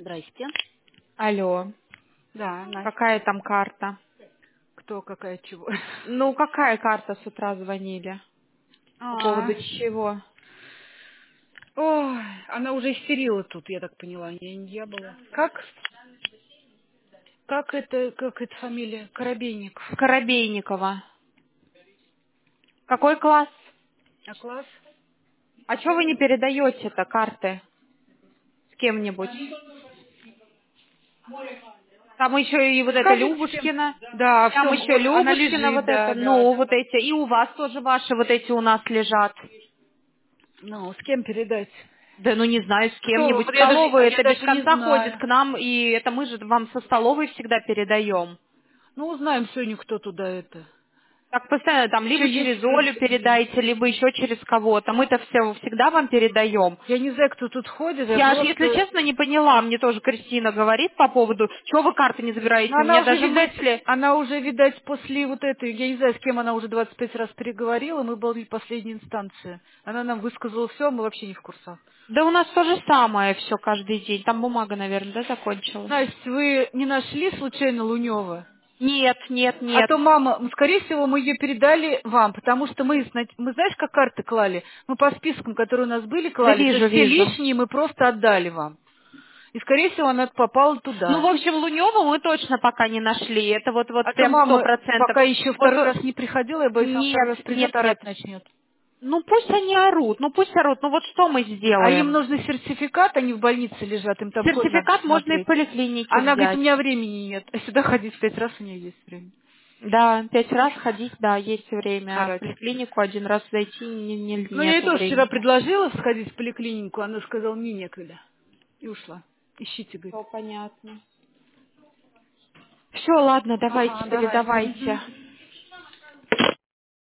Здрасте. Алло, Да, Настя. какая там карта? Кто, какая, чего? Ну, какая карта с утра звонили? По поводу чего? Ой, она уже истерила тут, я так поняла. Я была. Как это фамилия? Коробейник. Коробейникова. Какой класс? А класс? А что вы не передаете-то карты с кем-нибудь? Там еще и вот это Скажите всем. Любушкина. Да, Там все, еще вот, она Любушкина лежит, вот это. да. Ну, вот эти. И у вас тоже ваши вот эти у нас лежат. Ну, с кем передать? Да ну не знаю, с Кто? кем-нибудь. Вот я даже, Столовые я это без даже не конца ходит знаю. к нам, и это мы же вам со столовой всегда передаем. Ну, узнаем сегодня, кто туда это. Так постоянно там Что либо есть, через в Олю принципе. передайте, либо еще через кого-то. Мы-то все всегда вам передаем. Я не знаю, кто тут ходит, я Я аж, если просто... честно, не поняла. Мне тоже Кристина говорит по поводу, что вы карты не забираете. Ну, У меня даже мысли... она уже, видать, после вот этой, я не знаю, с кем она уже 25 раз переговорила, мы были последней инстанции. Она нам высказала все, мы вообще не в курсах. Да у нас то же самое все каждый день. Там бумага, наверное, да, закончилась? Настя, вы не нашли случайно Лунева? Нет, нет, А нет. то мама, скорее всего, мы ее передали вам, потому что мы знаешь, как карты клали? Мы по спискам, которые у нас были, Да клали, то вижу, есть все вижу. лишние мы просто отдали вам. И, скорее всего, она попала Ну, в туда. общем, Лунёву мы точно пока не нашли. Это вот А то прям сто мама процентов. пока еще Вот, второй раз не приходила, я боюсь, она второй раз нет, придет, нет, нет. орать начнет. Ну, пусть они орут, ну, пусть орут. Ну, вот что мы А им сделаем? нужен сертификат, они в больнице лежат, им там кровь надо Сертификат можно и в смотреть. поликлинике Она говорит, у взять. меня времени нет. А сюда ходить 5 раз у нее есть время. Да, 5 раз ходить, да, есть время. А в Орать. поликлинику 1 раз зайти Ну, я ей нету тоже вчера времени. предложила сходить в поликлинику, она сказала, мне некогда. И ушла. Ищите, говорит. Все понятно. Все, ладно, давайте, Ага, давай. передавайте. Мгм.